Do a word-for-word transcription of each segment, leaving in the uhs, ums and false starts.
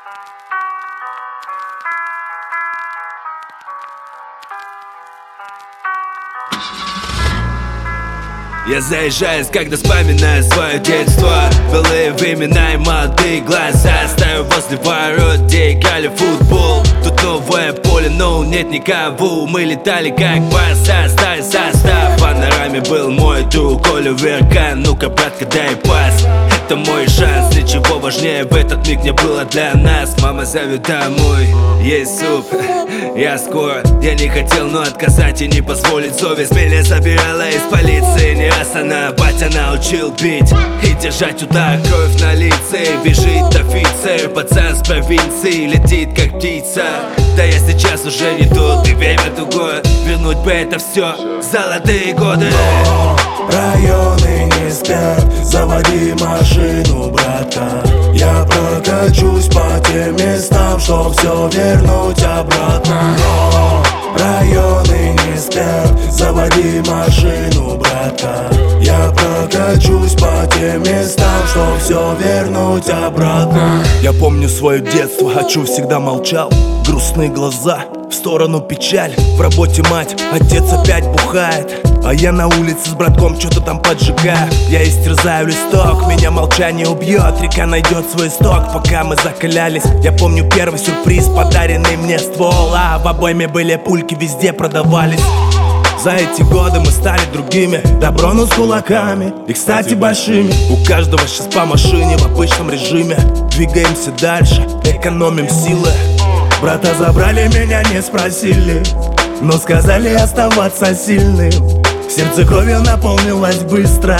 Я заезжаюсь, когда вспоминаю свое детство, былые времена и молодые глаза. Стою возле ворот, где играли в футбол. Тут новое поле, но нет никого. Мы летали как паруса, старый состав. В панораме был мой друг Оливер Кан. Ну-ка, братка, дай пас, это мой шанс. Ничего важнее в этот миг не было для нас. Мама зовет домой, есть суп, я скоро. Я не хотел, но отказать и не позволить. Совесть меня забирала из полиции. Не раз она, батя научил бить и держать удар, кровь на лице. Бежит офицер, пацан с провинции, летит как птица. Да я сейчас уже не тут, и время другое. Вернуть бы это все, золотые годы. Но районы не спят, заводи машину, братан. Я прокачусь по тем местам, чтоб все вернуть обратно. Но районы не спят, заводи машину, братан. Я прокачусь по тем местам, чтоб все вернуть обратно. Я помню свое детство, хочу всегда молчал. Грустные глаза, в сторону печаль. В работе мать, отец опять бухает, а я на улице с братком что-то там поджигаю. Я истерзаю листок, меня молчание убьет. Река найдет свой исток, пока мы закалялись. Я помню первый сюрприз, подаренный мне ствол. А в обойме были пульки, везде продавались. За эти годы мы стали другими. Добро, но с кулаками, и, кстати, большими. У каждого сейчас по машине в обычном режиме. Двигаемся дальше, экономим силы. Брата забрали, меня не спросили, но сказали оставаться сильным. Сердце кровью наполнилось быстро,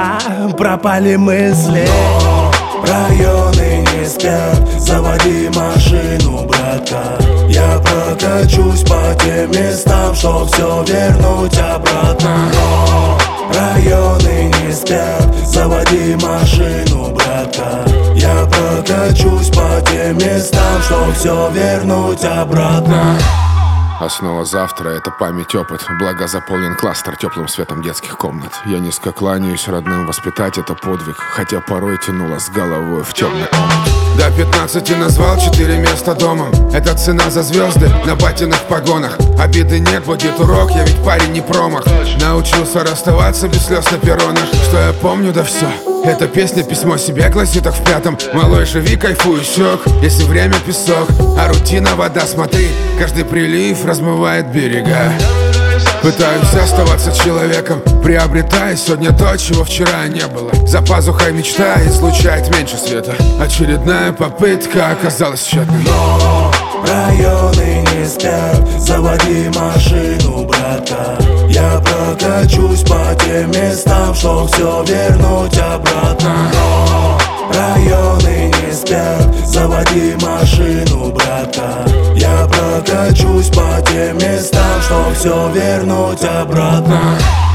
пропали мысли. Но районы не спят, заводи машину, братан. Я прокачусь по тем местам, чтоб все вернуть обратно. Но районы не спят, заводи машину, братан. Я прокачусь по тем местам, чтоб все вернуть обратно. Основа завтра — это память, опыт. Благо заполнен кластер теплым светом детских комнат. Я низко кланяюсь родным, воспитать это подвиг, хотя порой тянуло с головой в темный омут. До пятнадцати назвал четыре места домом. Это цена за звезды на батиных погонах. Обиды нет, будет урок, я ведь парень не промах. Научился расставаться без слез на перронах. Что я помню, да все. Эта песня письмо себе гласит, так в пятом. Малой, живи, кайфуй, щек, если время песок, а рутина вода, смотри, каждый прилив размывает берега. Пытаюсь оставаться человеком, приобретая сегодня то, чего вчера не было. За пазухой мечта излучает меньше света. Очередная попытка оказалась тщетной. Но районы не спят, заводи машину, братан. Я прокачусь по тем местам, чтоб все вернуть обратно. Но районы не спят, заводи машину, братан. Я прокачусь по тем местам, чтоб все вернуть обратно.